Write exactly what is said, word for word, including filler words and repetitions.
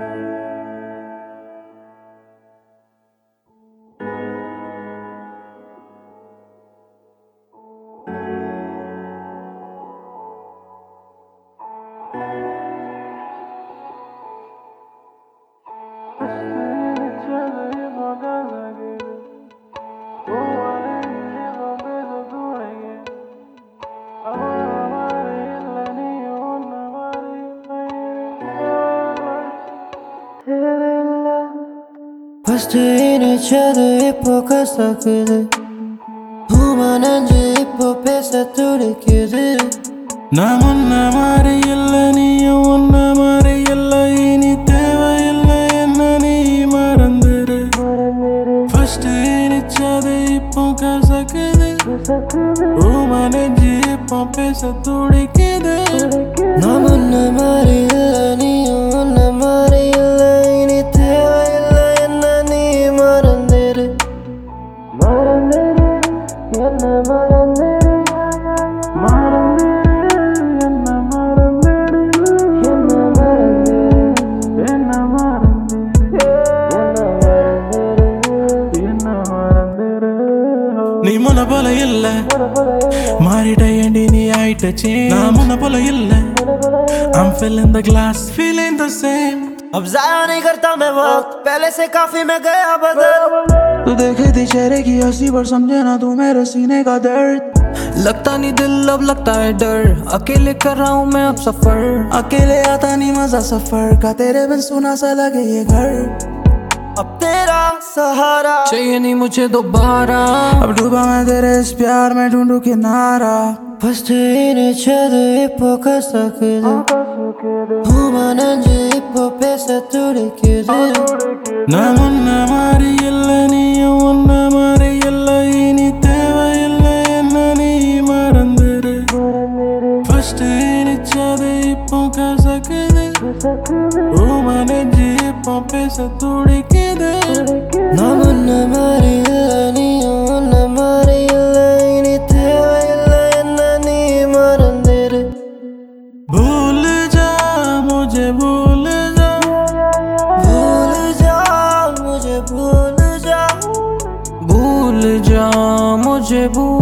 First in each other இப்போ கசக்குது பூமா நஞ்சு இப்போ பேச துடிக்குது நான் முன்ன மாதிரி இல்லை நீயும் உன்ன மாதிரி இல்லை இனி தேவையில்லை என்ன நீ மறந்துரு First in each other இப்போ கசக்குது பூமா நஞ்சு இப்போ பேச துடிக்குது நான் முன்ன மாதிரி இல்லை நீயும் உன்ன மாதிரி இல்லை இனி தேவையில்லை என்ன நீ மறந்துரு மறந்துரு என்ன மறந்துரு மறந்துரு என்ன மறந்துரு என்ன மறந்துரு என்ன மறந்துரு என்ன மறந்துரு நீ முன்ன போல இல்ல மாறிட்ட ஏண்டி நீ ஆயிட்டச்சு நான் முன்ன போல இல்ல I'm filling the glass feeling the same अब ज़ाया नहीं करता मैं वक्त पहले से काफी मैं गया बदल तू देखे थी चेहरे की हंसी पर समझे ना तू मेरे सीने का दर्द लगता नहीं दिल अब लगता है डर अकेले कर रहा हूँ मैं अब सफर अकेले आता नहीं मजा सफर का तेरे बिन सुना सा लगे ये घर अब तेरा सहारा चाहिए नहीं मुझे दोबारा अब डूबा मैं तेरे इस प्यार में ढूंढू किनारा First in each other இப்போ கசக்குது பூமா நஞ்சு இப்போ பேச துடிக்குது நான் முன்ன மாதிரி இல்லை நீயும் உன்ன மாதிரி இல்லை இனி தேவையில்லை என்ன நீ மறந்துரு First in each other இப்போ கசக்குது பூமா நஞ்சு இப்போ பேச துடிக்குது நான் முன்ன மாதிரி இல்லை நீயும் உன்ன மாதிரி இல்லை இனி தேவையில்லை என்ன நீ மறந்துரு भूल जा मुझे भूल जा भूल जा मुझे भूल जा भूल जा मुझे भूल